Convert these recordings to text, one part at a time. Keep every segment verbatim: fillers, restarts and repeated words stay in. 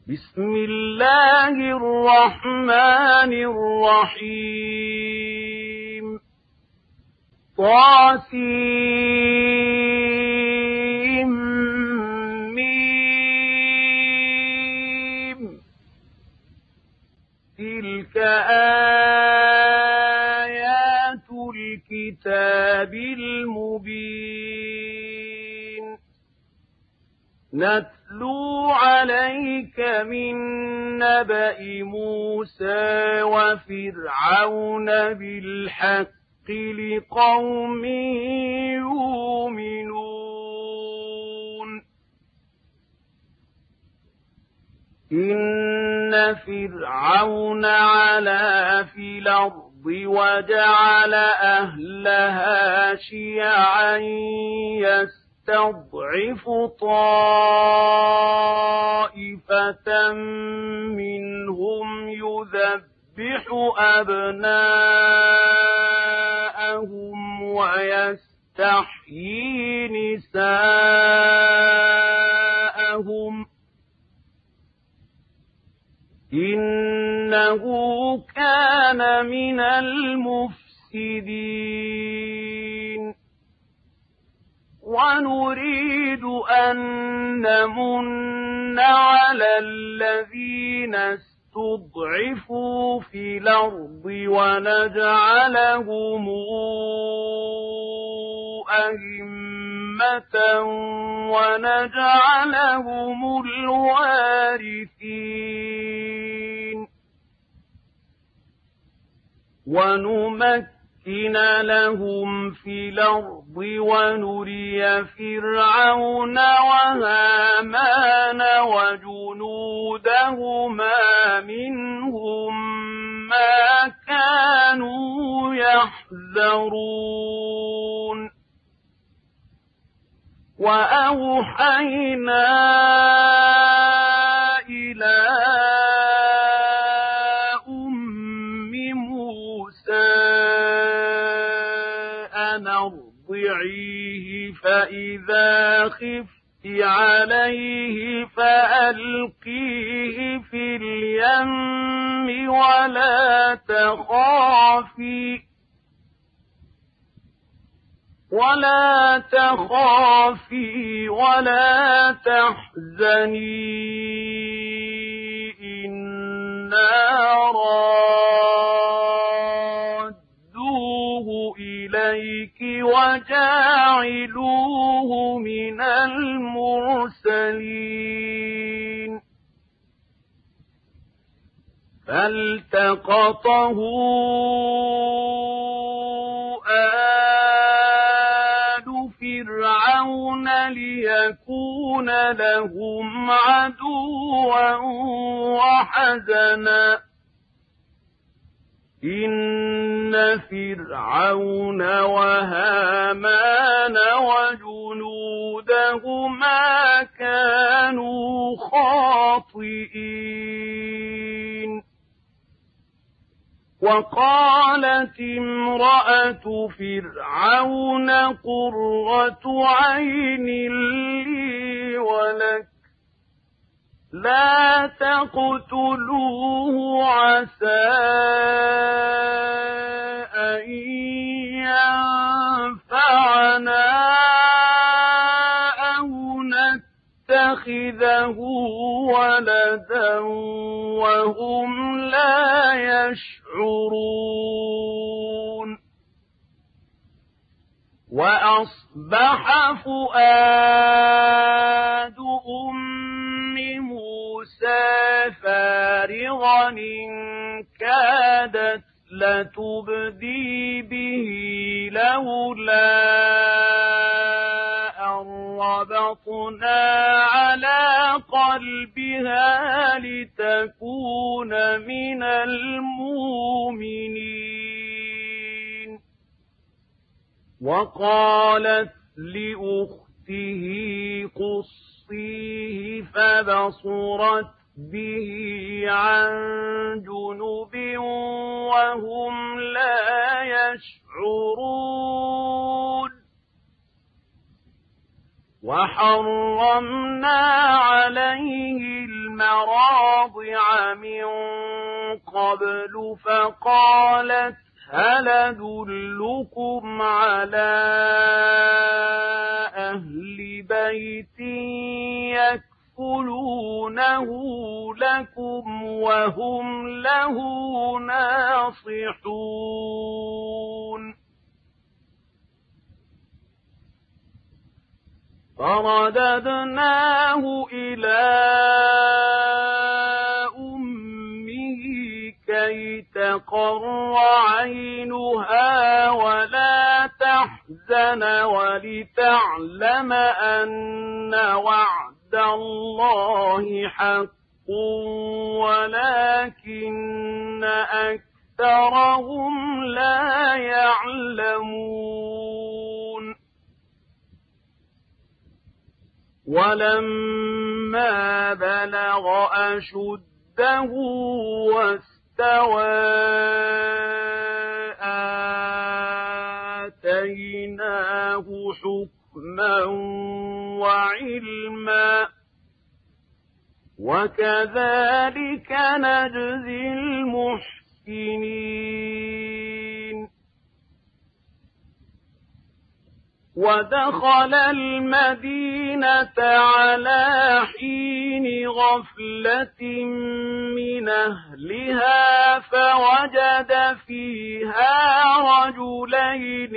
بسم الله الرحمن الرحيم طاسيم ميم تلك آيات الكتاب المبين نتلو عليك من نبأ موسى وفرعون بالحق لقوم يؤمنون إن فرعون علا في الأرض وجعل أهلها شيعا يستضعف طائفة منهم يذبح أبناءهم ويستحيي نساءهم إنه كان من المفسدين ونريد أن نمن على الذين استضعفوا في الأرض ونجعلهم أئمة ونجعلهم الوارثين ونمكن لهم في الأرض ونري فرعون وهامان وجنودهما منهم ما كانوا يحذرون وأوحينا إلى أم موسى أن أرضعيه فإذا خفت عليه فألقيه في اليم ولا تخافي ولا تخافي ولا تحزني إنا رادوه إليك وجاعلوه من المرسلين فالتقطه فرعون ليكون لهم عدوا وحزنا إن فرعون وهامان وجنودهما كانوا خاطئين وقالت امرأة فرعون قرة عين لي ولك لا تقتلوه عسى أن ينفعنا أو نتخذه ولدا وهم لا يشعرون وأصبح فؤاد أم موسى فارغا إن كادت لتبدي به لولا أن ربطنا على قلبها لتكون من المؤمنين وقالت لأخته قصيه فبصرت به عن جنب وهم لا يشعرون وحرمنا عليه المراضع من قبل فقالت هل أدلكم على أهل بيت يكفلونه لكم وهم له ناصحون فرددناه إلى أمه كي تقر عينها ولا تحزن ولتعلم أن وعد الله حق ولكن أكثرهم لا يعلمون ولما بلغ أشده واستوى آتيناه حكما وعلما وكذلك نجزي المحسنين ودخل المدينة على حين غفلة من أهلها فوجد فيها رجلين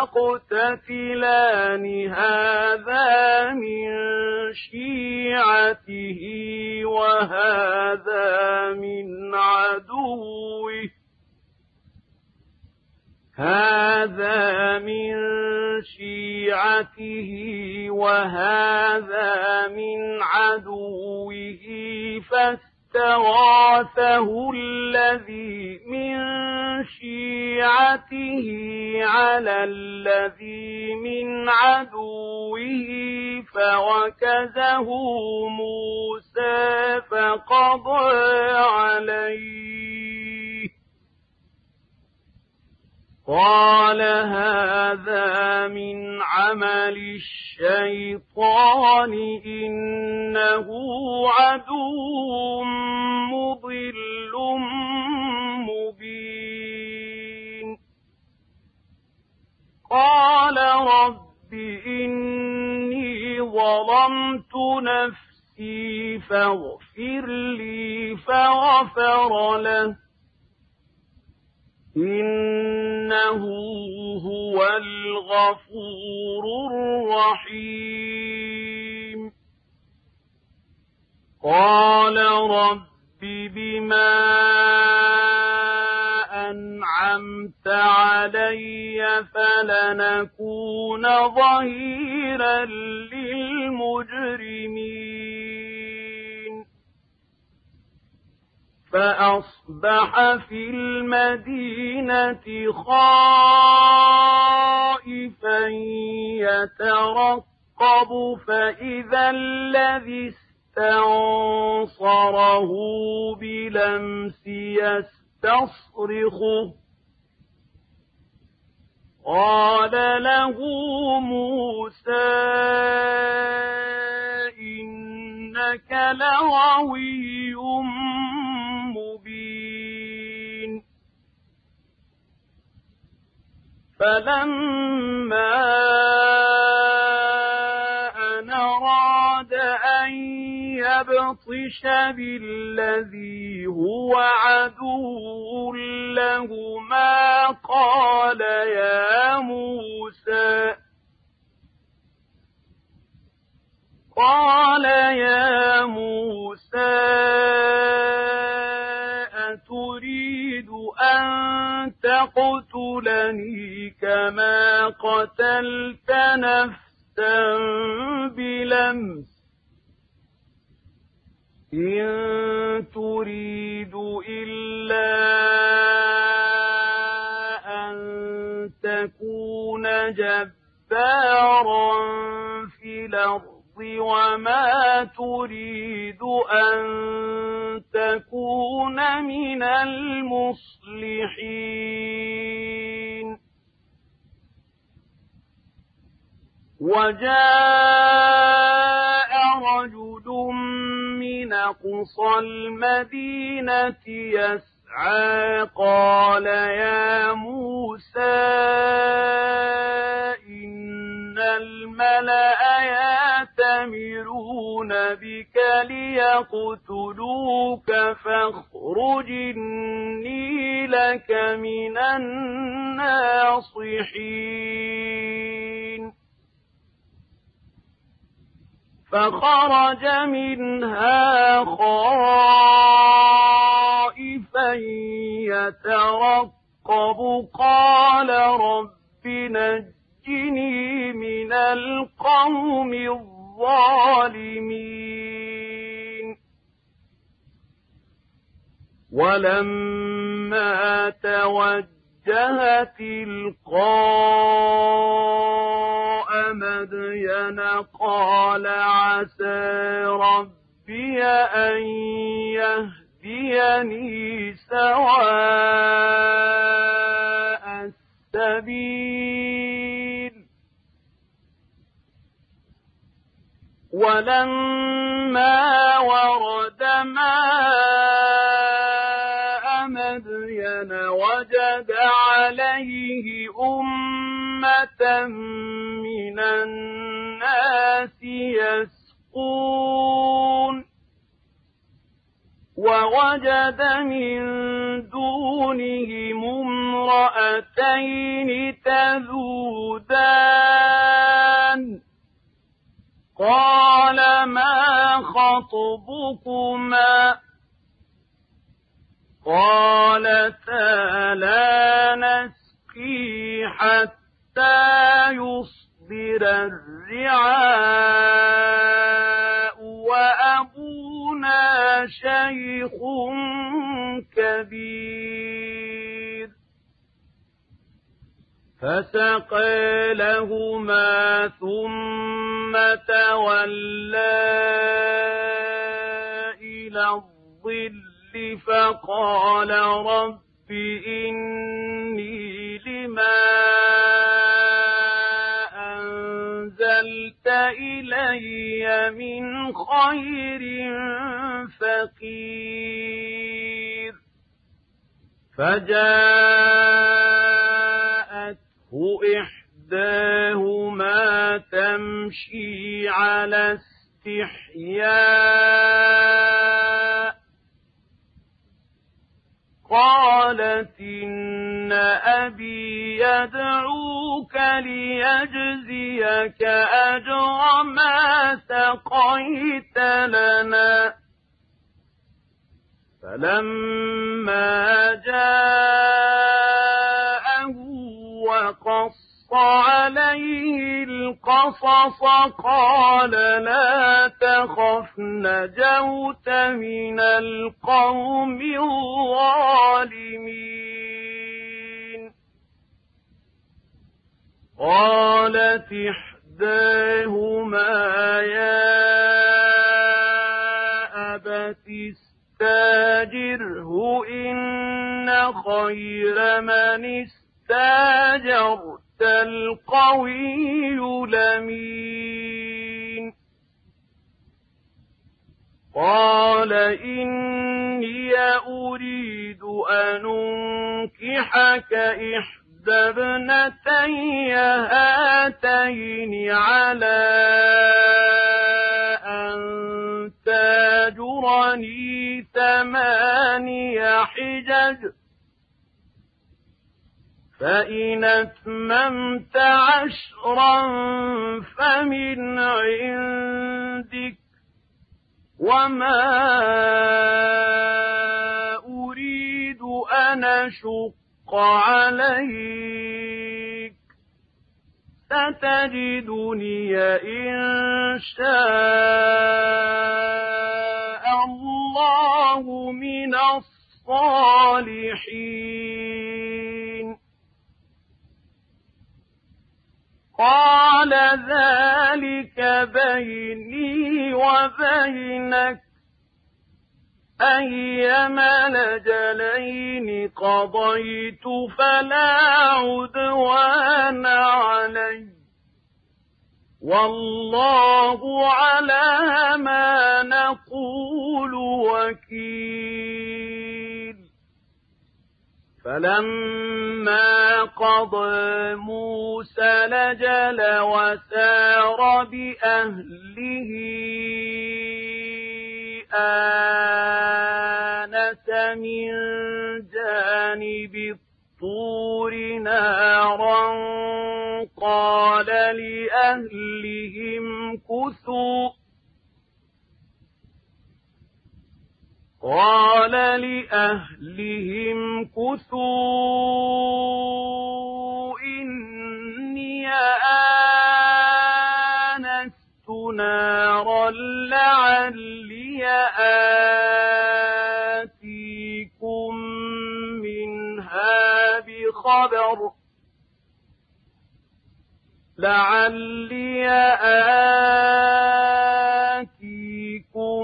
يقتتلان هذا من شيعته وهذا من عدوه هذا من شيعته وهذا من عدوه فاستغاثه الذي من شيعته على الذي من عدوه فوكزه موسى فقضى عليه قال هذا من عمل الشيطان إنه عدو مضل مبين قال رب إني ظلمت نفسي فاغفر لي فغفر له إنه هو الغفور الرحيم قال رب بما أنعمت علي فلنكون ظهيرا للمجرمين فأصبح في المدينة خائفا يترقب فإذا الذي استنصره بلمس يستصرخه قال له موسى إنك لغوي مبين فلما أن أراد أن يبطش بالذي هو عدو لهما قال يا موسى قال يا موسى أتريد أن تقتلني كما قتلت نفسا بلمس إن تريد إلا أن تكون جبارا في الأرض وما تريد أن تكون من المصلحين وجاء رجل من من أقصى المدينة يسعى قال يا موسى إن الملأ يأتمرون بك ليقتلوك فاخرج إني لك من الناصحين فخرج منها خائفا يترقب قال رب نجني من القوم الظالمين ولما توجه تلقاء مدين قال عسى ربي أن يهديني سواء السبيل ولما ورد ماء مدين وجد عليه أمة من الناس يسقون ووجد من دونهم امرأتين تذودان قال ما خطبكما قالتا لا نسقي حتى يصدر الرعاء وأبونا شيخ كبير فسقى لهما ثم تولى إلى الظل فقال رب إني لما أنزلت إلي من خير فقير فجاءته إحداهما تمشي على استحياء قالت إن أبي يدعوك ليجزيك أجر ما سقيت لنا فلما جاءه وقص عليه القصص قال لا تخف نجوت من القوم الظالمين قالت إحداهما يا أبت استاجره إن خير من استاجرت القوي الأمين قال إني أريد أن أنكحك إحدى ابنتي هاتين على أن تاجرني ثماني حجج فإن أتممت عشرا فمن عندك وما أريد أن أشق عليك ستجدني إن شاء الله من الصالحين قال ذلك بيني وبينك أيما الأجلين قضيت فلا عدوان علي والله على ما نقول وكيل. فلما قضى موسى الأجل وسار بأهله آنس من جانب الطور نارا قال لأهلهم كثوا قال لأهلهم كثوا إني آنست نارا لعلي آتيكم منها بخبر لعلي آتيكم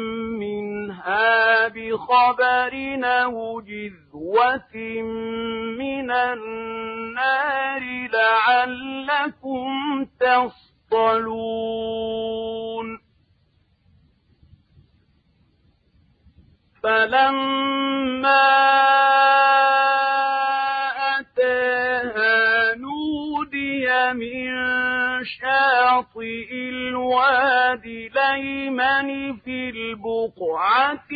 منها بخبر أو جذوة من النار لعلكم تصطلون. فلما أتاها نودي من شاطئ الوادي الأيمن في البقعة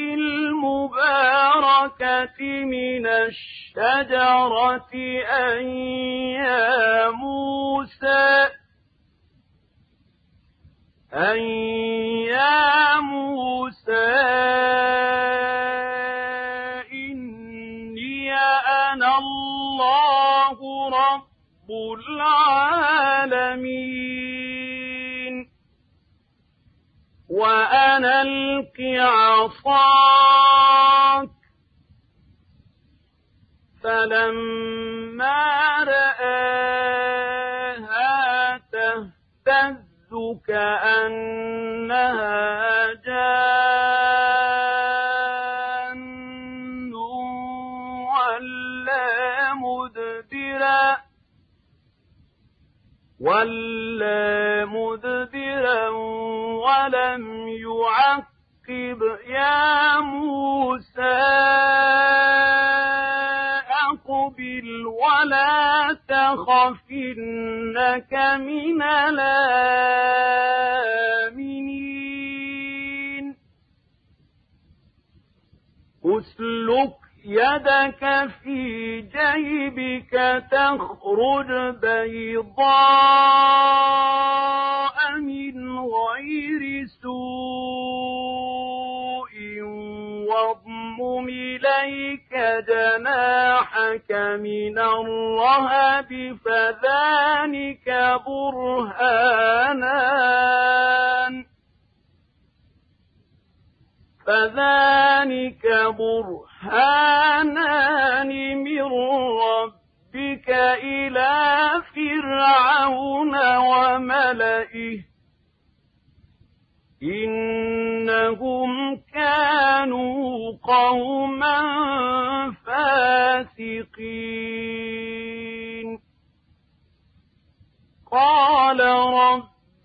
المباركة من الشجرة أن يا موسى أن يا موسى إني أنا الله رب العالمين وأنا ألق عصاك. فلما رآها تهتز كأنها جان ولا مدبرا ولا مدبرا ولم يعقب يا موسى أقبل ولا تخف إنك من الآمنين. أسلك يدك في جيبك تخرج بيضاء من غير سوء واضمم إليك جناحك من الرهب فذلك برهانان فذلك برهانان من ربك إلى فرعون وملئه إنهم كانوا قوما فاسقين. قال رب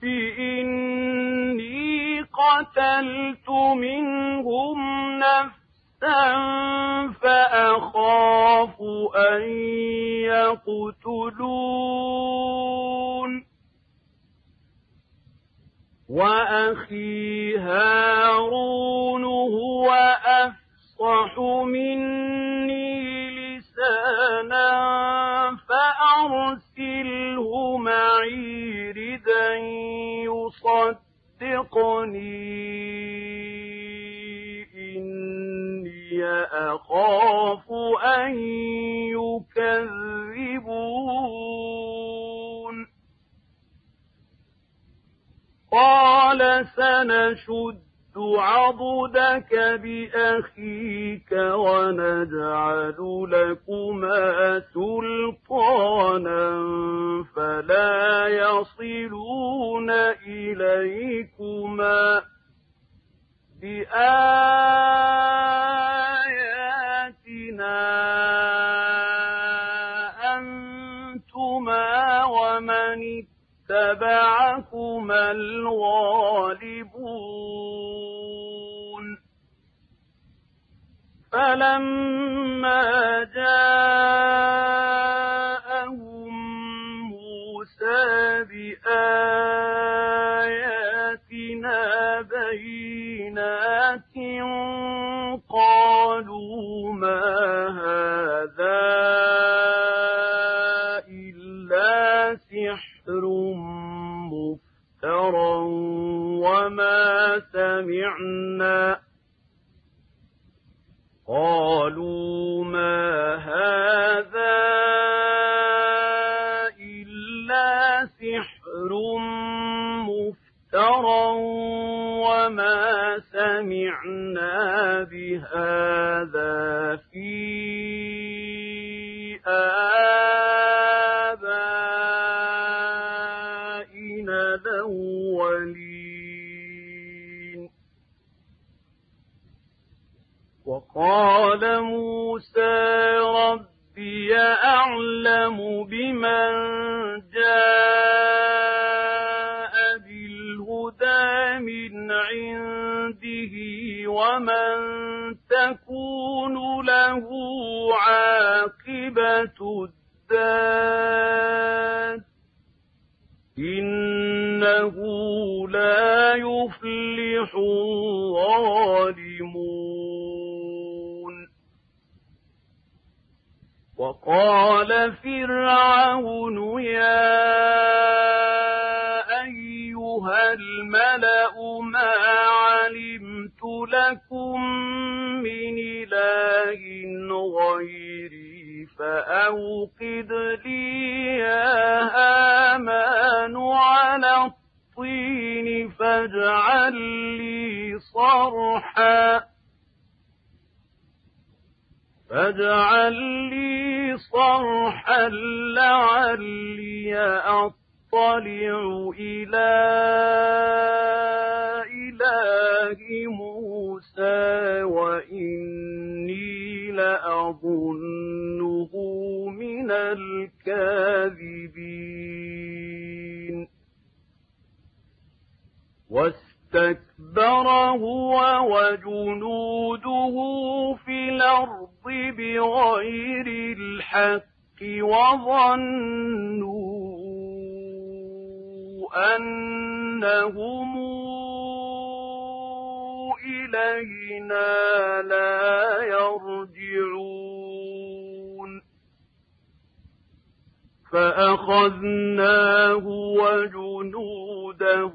إني قتلت منهم نفسا فأخاف أن يقتلون وأخي هارون هو أفصح مني لسانا فأرسله معي ردا يصدقني إني أخاف أن يكذبون. قال سنشد عضدك بأخيك ونجعل لكما سلطانا فلا يصلون إليكما بآياتنا أنتما ومن اتبعكما الغالبون فلما جاءهم موسى بآياتنا بينات قالوا ما هذا إلا سحر مفترى وما سمعنا قالوا ما هذا إلا سحر مفترى وما سمعنا بهذا في آبائنا الأولين وقال موسى ربي أعلم بمن جاء بالهدى من عنده ومن تكون له عاقبة الدار إنه لا يفلح الظالمون وقال فرعون يا أيها الملأ ما علمت لكم من إله غيري فأوقد لي يا هامان على الطين فاجعل لي صرحا فاجعل لي صرحا لعلي أطلع إلى إله موسى وإني لأظنه من الكاذبين واستكبر هو وجنوده في الأرض بغير الحق وظنوا أنهم إلينا لا يرجعون فأخذناه وجنوده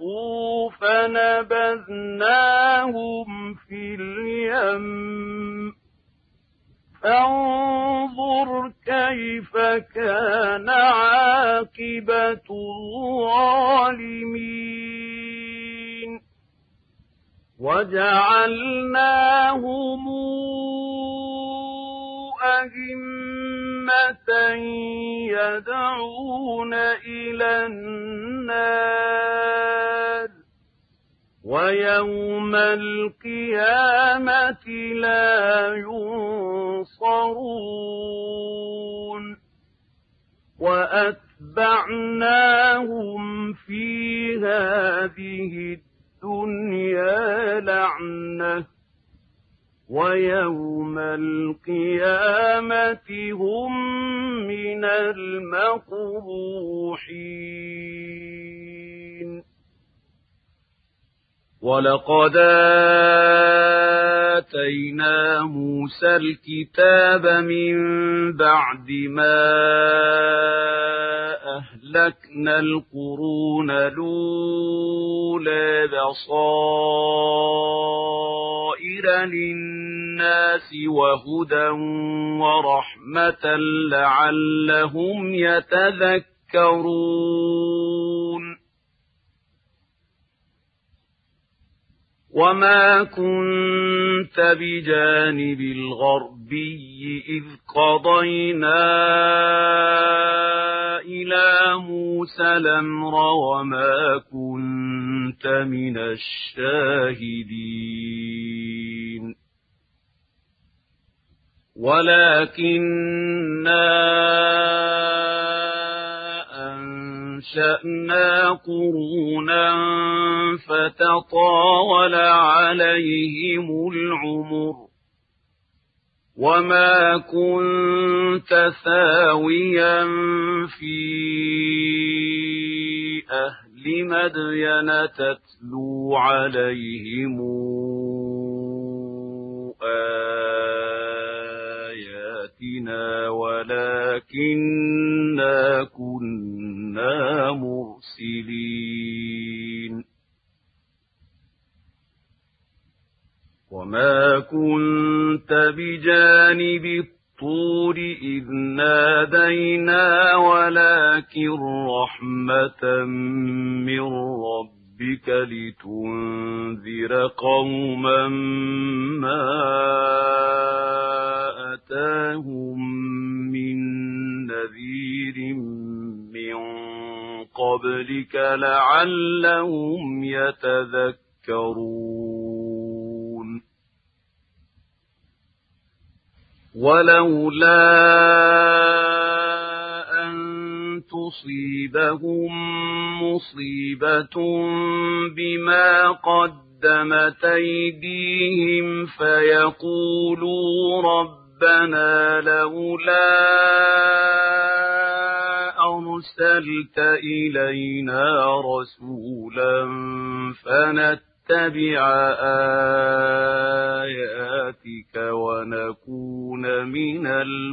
فنبذناهم في اليم فانظر كيف كان عاقبة الظالمين وجعلناهم أئمة يدعون إلى النار ويوم القيامة لا ينصرون وأتبعناهم في هذه الدنيا لعنة ويوم القيامة هم من المقبوحين ولقد آتينا موسى الكتاب من بعد ما أهلكنا القرون الأولى بصائر للناس وهدى ورحمة لعلهم يتذكرون وما كنت بجانب الغربي إذ قضينا إلى موسى الأمر وما كنت من الشاهدين ولكننا أنشأنا قرونا فتطاول عليهم العمر وما كنت ثاويا في أهل مدين تتلو عليهم آياتنا ولكننا كنا مرسلين وما كنت بجانب الطور إذ نادينا ولكن رحمة من ربك لتنذر قوما ما أتاهم من نذير من قبلك لعلهم يتذكرون ولولا أن تصيبهم مصيبة بما قدمت أيديهم فيقولوا ربنا لولا أرسلت إلينا رسولا فنتبع آياتك ونكون من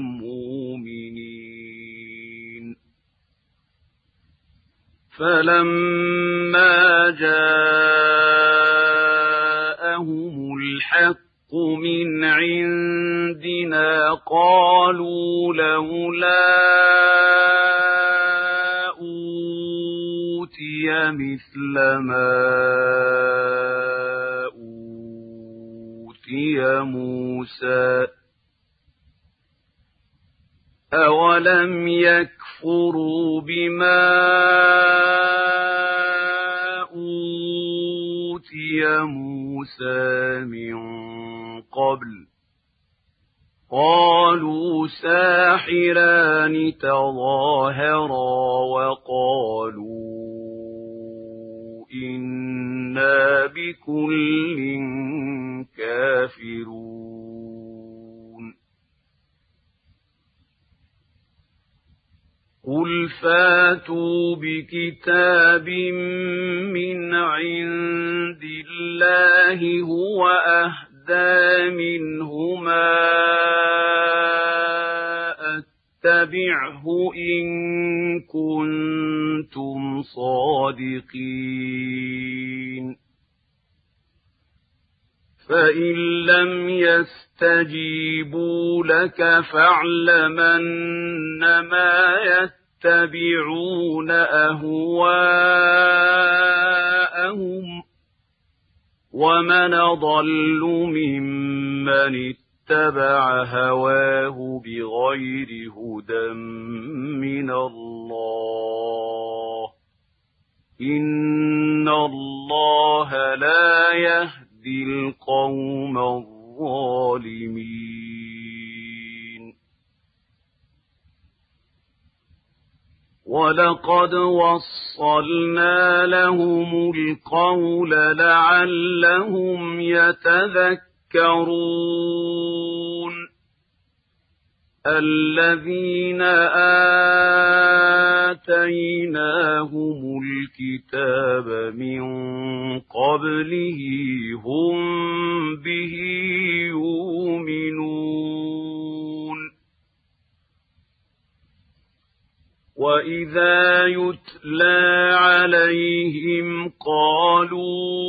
المؤمنين فلما جاءهم الحق من عندنا قالوا لولا أوتي مثل ما أوتي موسى أولم يكفروا بما أوتي موسى من قبل قالوا ساحران تظاهرا وقالوا إنا بكل كافرون قل فاتوا بكتاب من عند الله هو أهدى منهما اتبعه إن كنتم صادقين فإن لم يستجيبوا لك فاعلمنما يتبعون أهواءهم ومن أضل ممن اتبع هواه بغير هدى من الله إن الله لا يهدي القوم الظالمين ولقد وصلنا لهم القول لعلهم يتذكرون الذين آتيناهم الكتاب من قبله هم به يؤمنون وإذا يتلى عليهم قالوا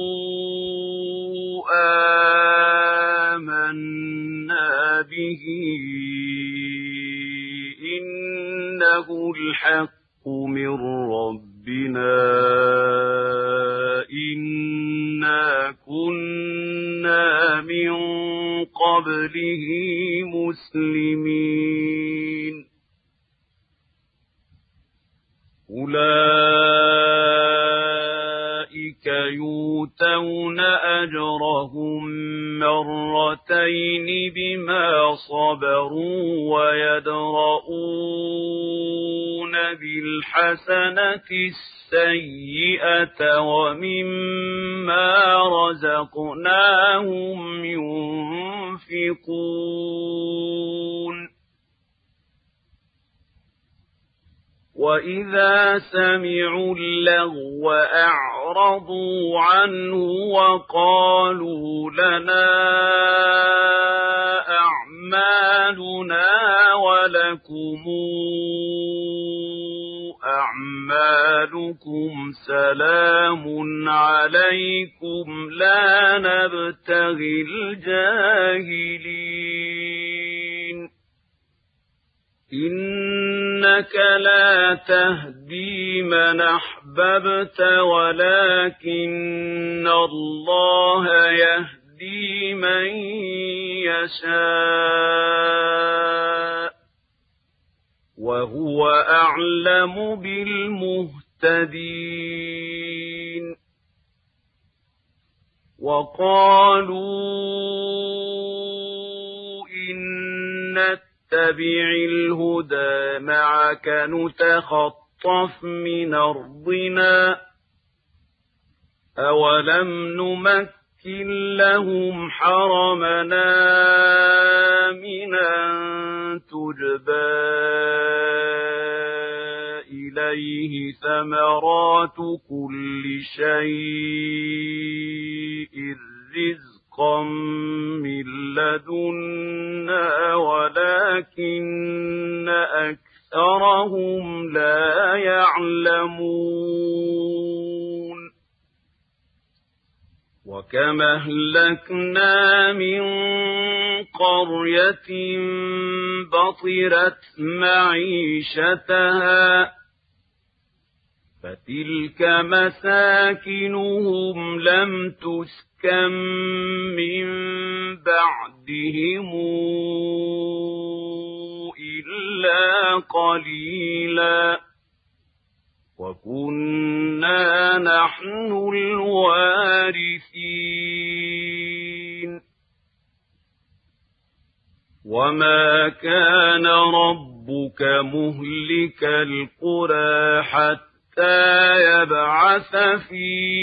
آمنا به إنه الحق من ربنا إنا كنا من قبله مسلمين أولئك يؤتون أجرهم مرتين بما صبروا ويدرؤون بالحسنة السيئة ومما رزقناهم ينفقون وإذا سمعوا اللغو أعرضوا عنه وقالوا لنا أعمالنا ولكم أعمالكم سلام عليكم لا نبتغي الجاهلين إنك لا تهدي من أحببت ولكن الله يهدي من يشاء وهو أعلم بالمهتدين وقالوا إن نتبع الهدى معك نتخطف من أرضنا أولم نمكن لهم حرمنا آمنا تجبى إليه ثمرات كل شيء رزقا من لدنا ولكن أكثرهم لا يعلمون وكم أهلكنا من قرية بطرت معيشتها فتلك مساكنهم لم تسكن من بعدهم إلا قليلا وكنا نحن الوارثين وما كان ربك مهلك القرى حتى يبعث في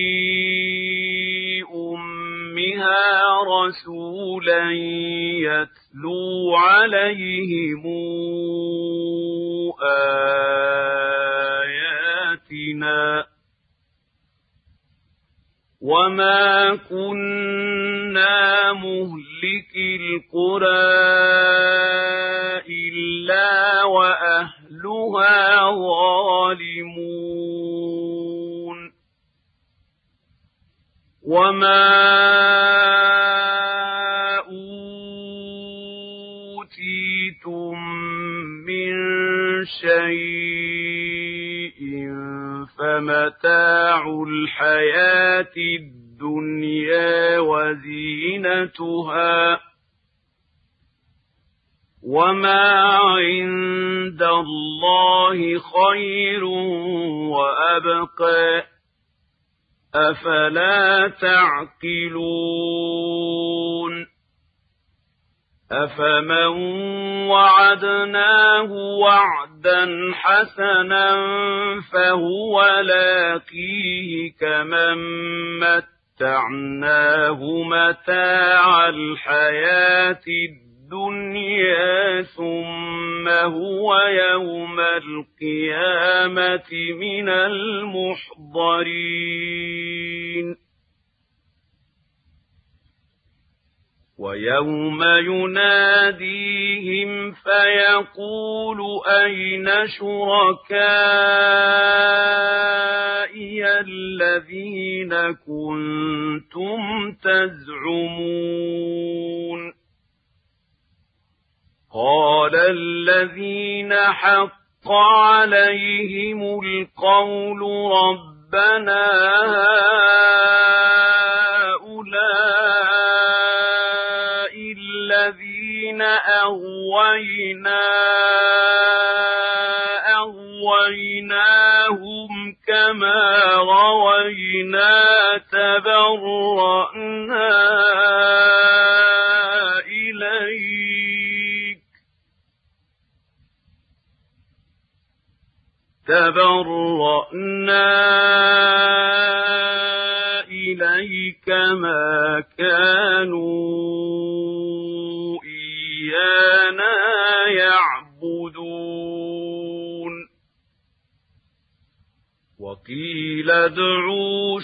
أمها رسولا يتلو عليهم آياتنا وما كنا مهلك القرى إلا وأهلها ظالمون وما أوتيتم من شيء فمتاع الحياة الدنيا وزينتها وما عند الله خير وأبقى أفلا تعقلون أفمن وعدناه وعدا حسنا فهو لاقيه كمن متعناه متاع الحياة الدنيا ثم هو يوم القيامة من المحضرين ويوم يناديهم فيقول أين شركائي الذين كنتم تزعمون قال الذين حق عليهم القول ربنا هؤلاء الذين أغوينا أغويناهم كما روينا تبرأنا إليك تبرأنا إليك ما كانوا إيانا يعبدون وقيل ادعوا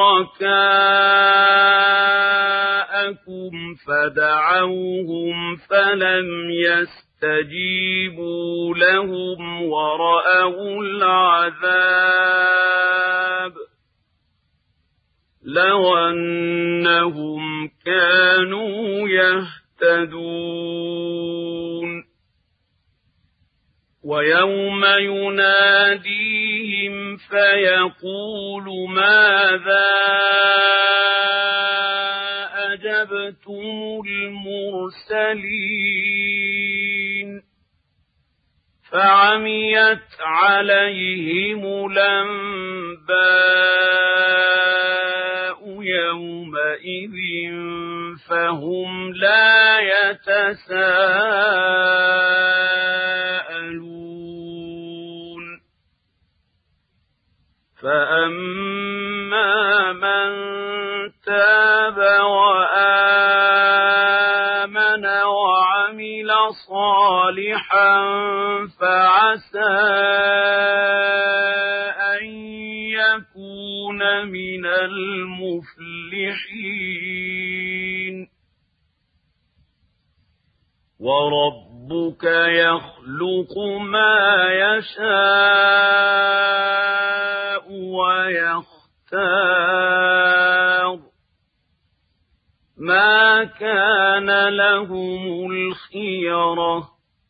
شركاءكم فدعوهم فلم يستجيبوا لهم ورأوا العذاب لو أنهم كانوا يهتدون ويوم يناديهم فيقول ماذا أجبتم المرسلين فعميت عليهم الأنباء يومئذ فهم لا يتساءلون فأما من تاب وآمن وعمل صالحا فعسى أن يكون من المفلحين وربك يخلق ما يشاء ويختار ما كان لهم الخيرة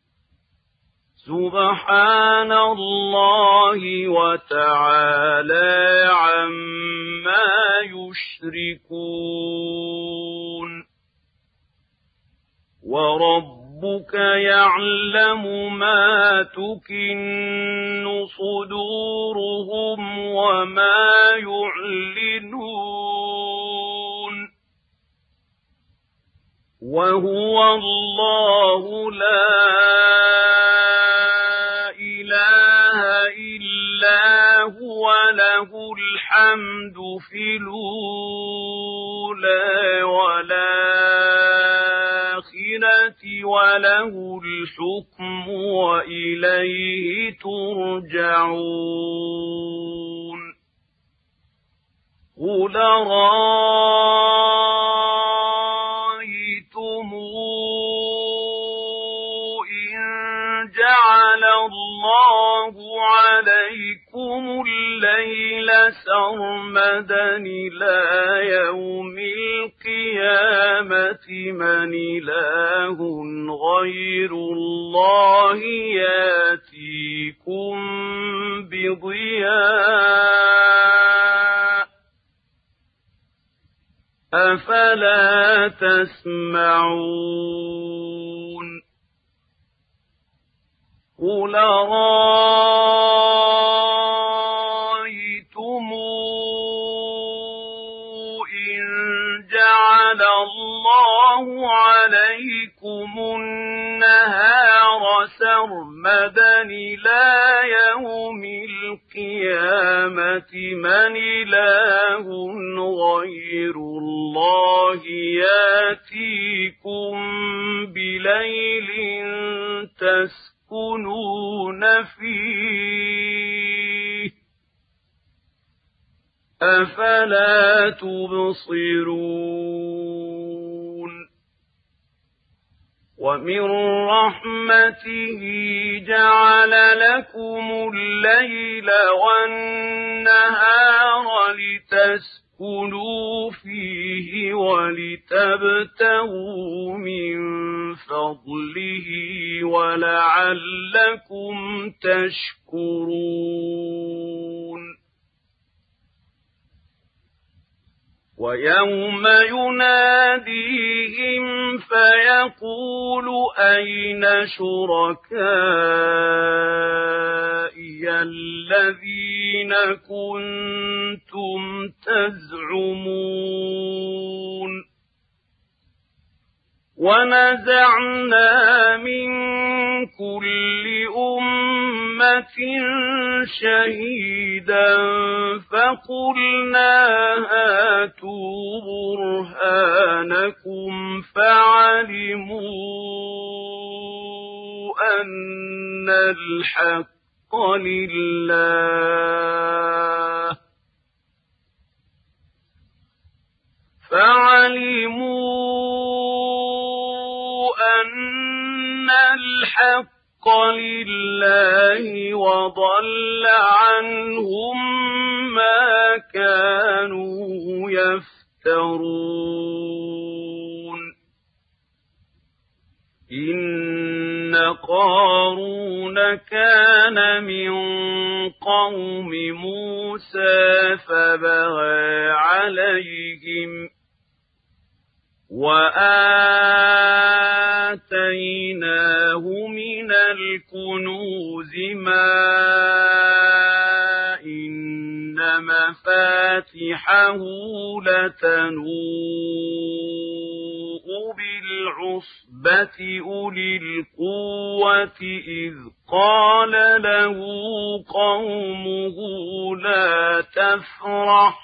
سبحان الله وتعالى عما يشركون وربك يعلم ما تكن صدورهم وما يعلنون وهو الله لا إله إلا هو له الحمد في الأولى والآخرة وله الحكم وإليه ترجعون قل رأيتم إن جعل الله عليكم الليل سرمدا إلى يوم القيامة من إله غير الله يأتيكم بضياء أفلا تسمعون قل رأيتم إن جعل الله عليكم النهار سرمدا إلى يوم القيامة من إله غير الله يأتيكم بليل تسكنون فيه أفلا تبصرون ومن رحمته جعل لكم الليل والنهار لتسكنوا فيه ولتبتغوا من فضله ولعلكم تشكرون ويوم يناديهم فيقول أين شركائي الذين كنتم تزعمون ونزعنا من كل أمة أمة شهيدا فقلنا هاتوا برهانكم فعلموا أن الحق لله فعلموا أن الحق لله وضل عنهم ما كانوا يفترون إن قارون كان من قوم موسى فبغى عليهم وآتيناه من الكنوز ما إن مفاتحه لتنوء بالعصبة أولي القوة إذ قال له قومه لا تفرح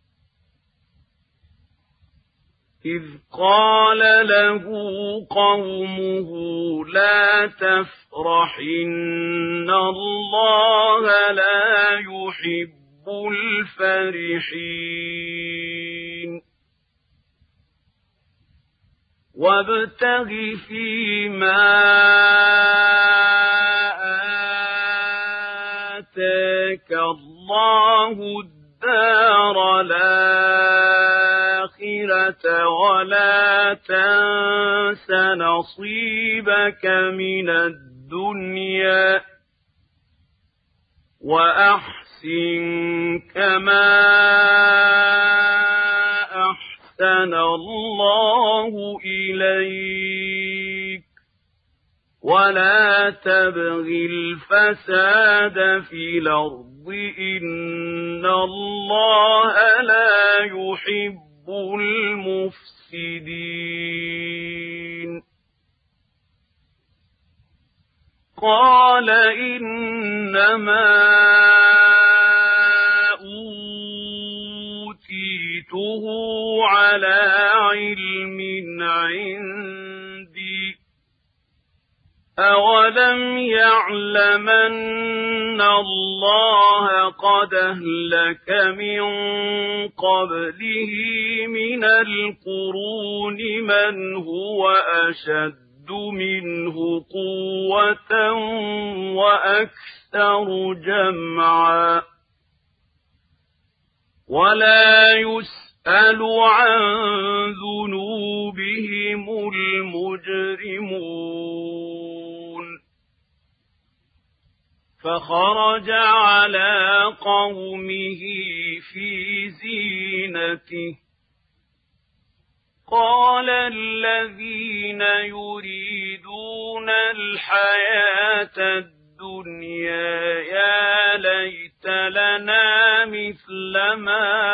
إذ قال له قومه لا تفرح إن الله لا يحب الفرحين وابتغ فيما آتاك الله الدار الآخرة ولا تنس نصيبك من الدنيا وأحسن كما أحسن الله إليك ولا تبغ الفساد في الأرض إن الله لا يحب المفسدين قال إنما أوتيته على علم عندي أولم يعلمن الله قد أهلك من قبله من القرون من هو أشد منه قوة وأكثر جمعا ولا يسأل عن ذنوبهم المجرمون فخرج على قومه في زينته قال الذين يريدون الحياة الدنيا يا ليت لنا مثل ما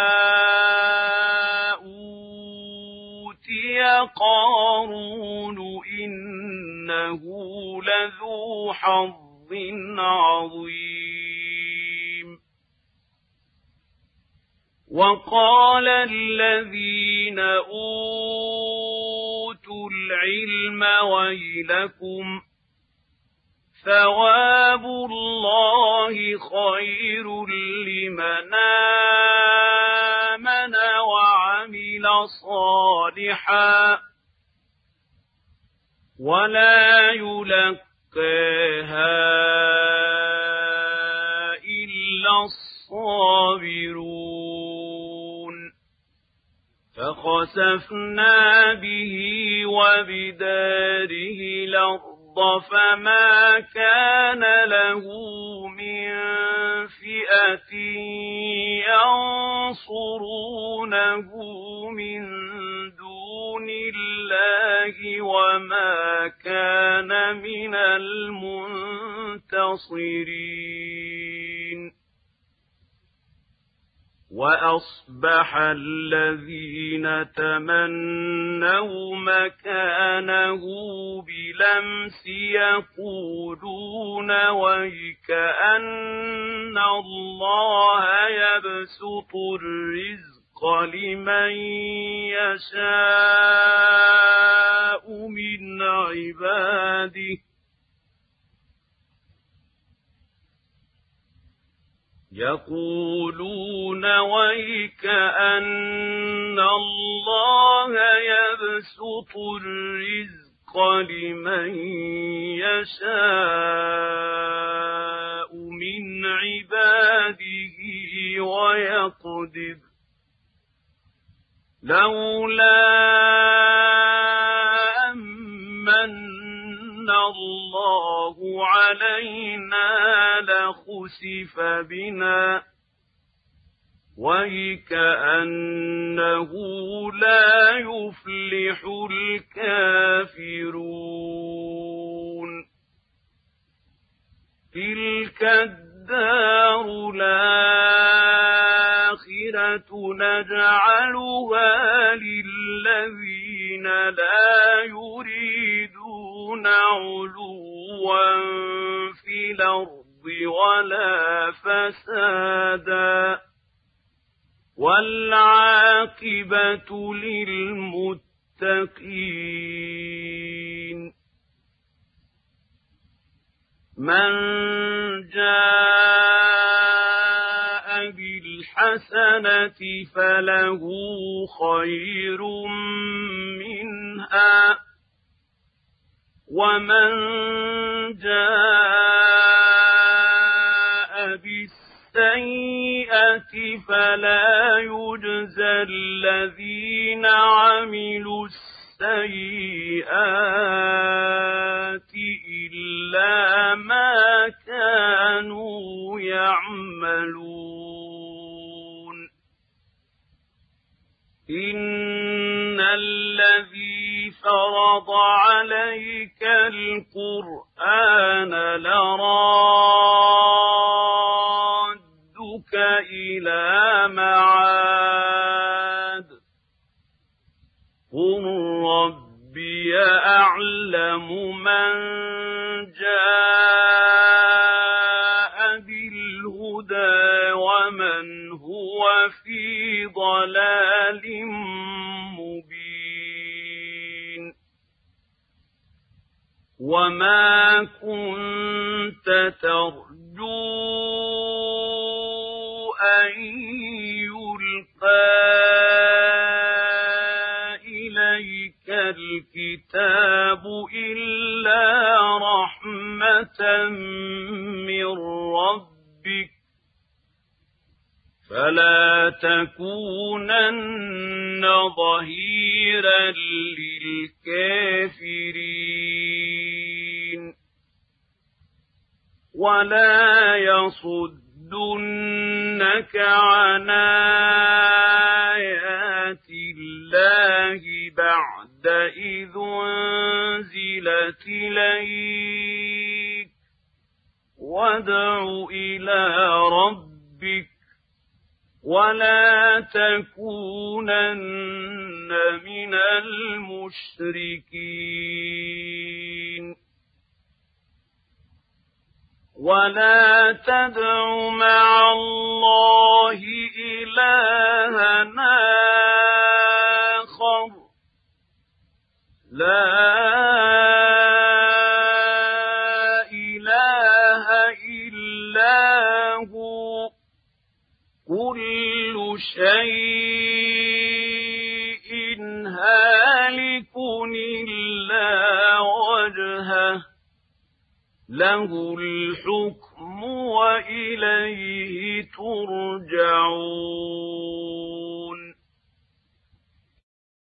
أوتي قارون إنه لذو حظ عظيم وقال الذين أوتوا العلم ويلكم ثواب الله خير لمن آمن وعمل صالحا ولا يلقاها إلا الصابرون فخسفنا به وبداره الأرض فما كان له من فئة ينصرونه من دون الله وما كان من المنتصرين وأصبح الذين تمنوا مكانه بلمس يقولون ويكأن الله يبسط الرزق لمن يشاء من عباده يقولون ويكأن الله يبسط الرزق لمن يشاء من عباده ويقدر لولا أمن الله علينا لخسف بنا ويكأنه لا يفلح الكافرون تلك الدار الآخرة نجعلها للذين لا يريدون علوا في الأرض ولا فسادا والعاقبة للمتقين من جاء بالحسنة فله خير منها ومن جاء بالسيئة فلا يجزى الذين عملوا السيئات إلا ما كانوا يعملون إن الذي فرض عليك القرآن لرادك إلى معاد قل ربي أعلم من جاء بالهدى ومن هو في ضلال مبين وما كنت ترجو أن يلقى إليك الكتاب إلا رحمة من ربك فلا تكونن ظهيرا للكافرين ولا يصدنك عن آيات الله بعد إذ أنزلت إليك وادع إلى ربك ولا تكونن من المشركين ولا تدع مع الله إلها آخر لا إله إلا هو كل شيء هالك إلا وجهه له الحكم وإليه ترجعون